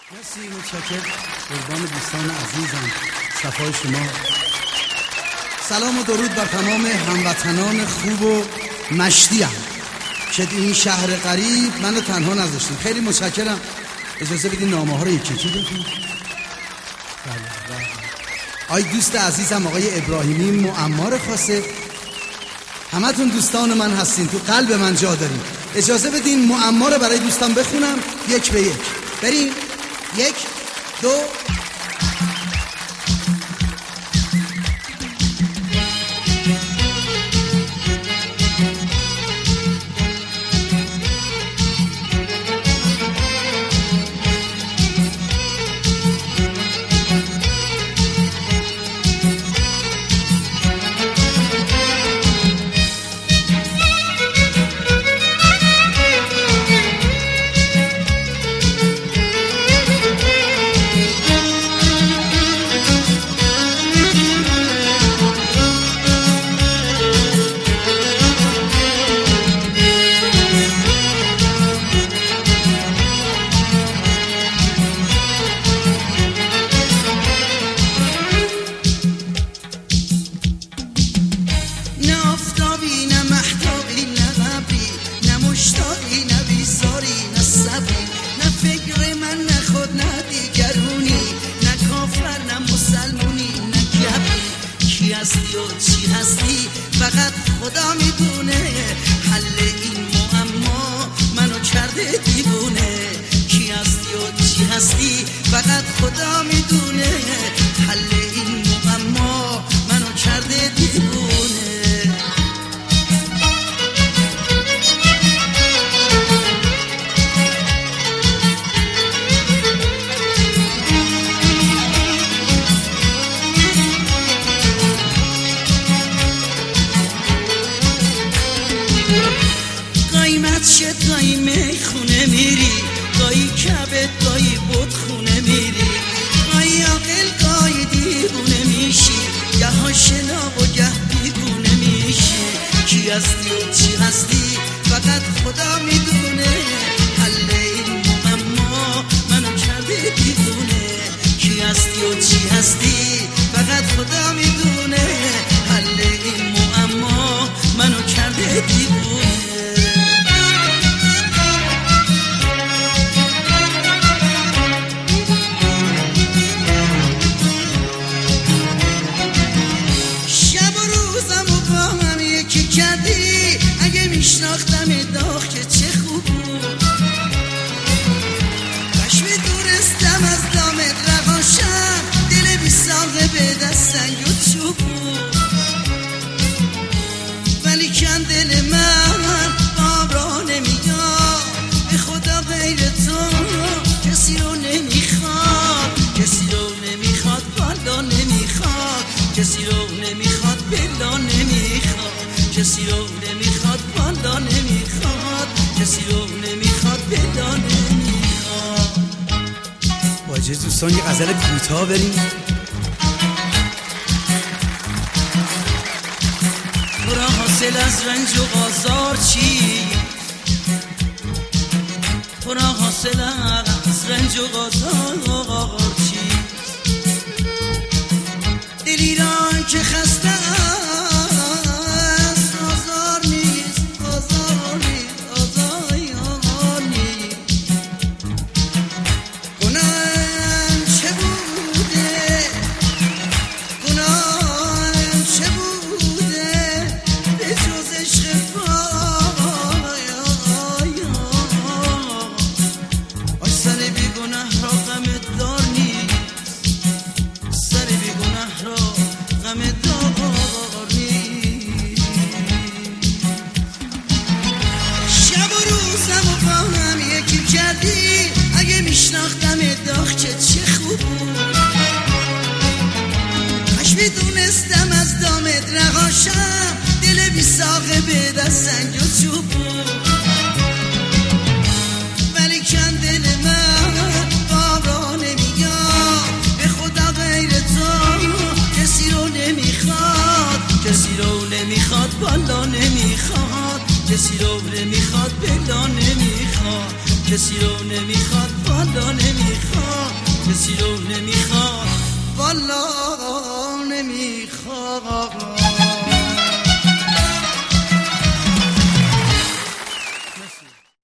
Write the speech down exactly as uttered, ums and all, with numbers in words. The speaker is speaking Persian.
مرسی، متشکرم. قربان دوستان عزیزم، صفای شما. سلام و درود بر تمام هموطنان خوب و مشتیم که این شهر غریب منو تنها نذاشتین. خیلی متشکرم. اجازه بدین نامه ها رو یکی یکی بخونم. آی دوست عزیزم آقای ابراهیمی معمار خاصه، همتون دوستان من هستین، تو قلب من جا دارین. اجازه بدین معما رو برای دوستان بخونم یک به یک. بریم. یک دو دوستان یه غزل کوتاه بریم. تو را حاصل از رنج و آزار چی؟ تو را حاصل از رنج و آزار چی؟ دلی را که خسته است آزار نیست، آزار نیست، آزار نیست. گناهم چه بوده، گناهم چه بوده به جز عشق پای. آی سر بی گناه را غم دار نیست، سر بی گناه را غم دار نیست. شب و روزم و با هم یکی کردی، اگه میشناختم داغ که چه خوب بود. کاش میدونستم از دامت رهاشم، دل بی ساقه به دست سنگ و چوب بود. ولی کن دل من بابا نمیاد، به خدا غیر تو کسی رو نمیخواد، کسی رو نمیخواد بالا نمیخواد، کسی رو نمیخواد بلا نمیخواد، کسی رو نمیخواد والا نمیخواد کسی رو نمیخواد والا نمیخواد